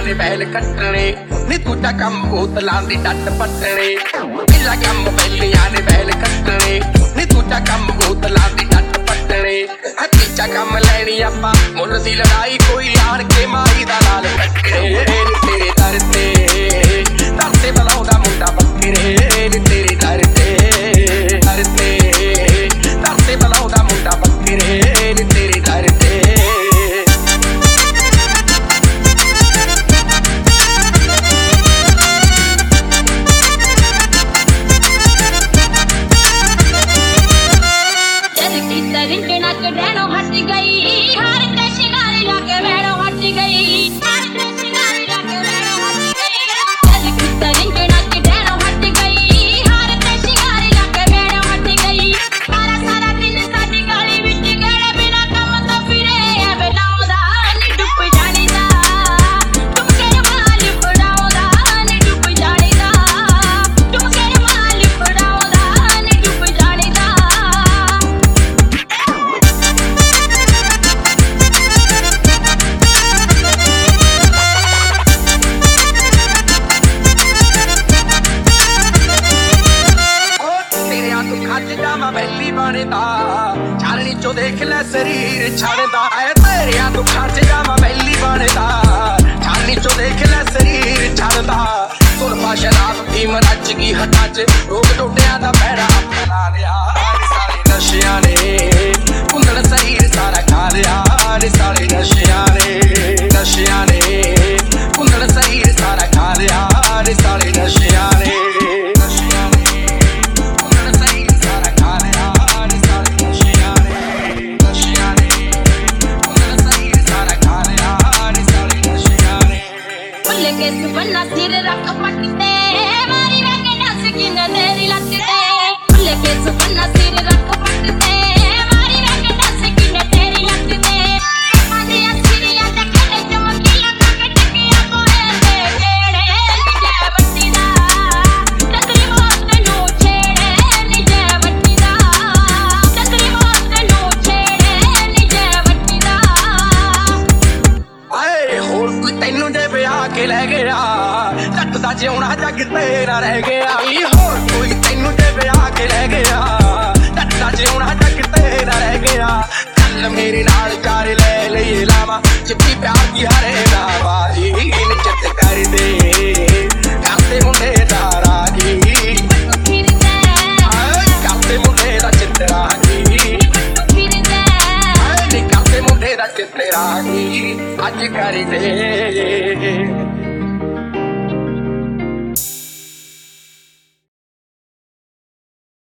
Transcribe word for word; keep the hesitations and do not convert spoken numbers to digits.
ने बैल कट्टने नी दूजा कम बोतलां दी डट पट्टने पहला कम बैलियां ने बैल कट्टने नी दूजा कम बोतलां दी डट पट्टने तीजा कम लैनी आपां मुल दी लड़ाई कोई आण के माई दा लाल कट्टने तेरे दर ते दर ते बुलाउंदा मुंडा बकरे नी तेरे दर ते दर ते दर ते बुलाउंदा मुंडा बकरे नी तेरे दर ते चारनी चो देख ले शरीर छड़दा है तेरिया दुखा च जावा बैली बनदा चारनी चो देख ले शरीर छड़दा सुरपा शराब भीम रच गई हटा च रोग टोटिया दा पैड़ा अपना लिया सारे नशिया ने कुंदड़ शरीर सारा खा लिया सारे नशिया ने नशिया ने कुंदड़ शरीर सारा खा लिया सारे नशिया ने सुपन्ना सिर रख पटते मारी रंग नस की तेरी लगते भूल के सुपन्ना सिर रख पटते मारी रंग नस की तेरी लगते आंधी अस्सिरिया ते खेले चमकीला तक टकिया कोए ते छेड़े निजे बट्टी दा तकरी मौत नु छेड़े निजे बट्टी दा तकरी मौत नु छेड़े निजे बट्टी दा आए होर कोई तैनू जे ब्याह के ले गया जट दा जिउणा जग तेरा रह गया होर कोई तैनू जे ब्याह के ले गया जट दा जिउणा जग तेरा रह गया चल मेरे नाल चार ले लईए लावा चिट्टी प्यार दी हरे बाजी निचत कर दे करते मुंडे दा राजी करते मुंडे दा चित्तरा जी करते मुंडे दा चित्तरा जी अज कर दे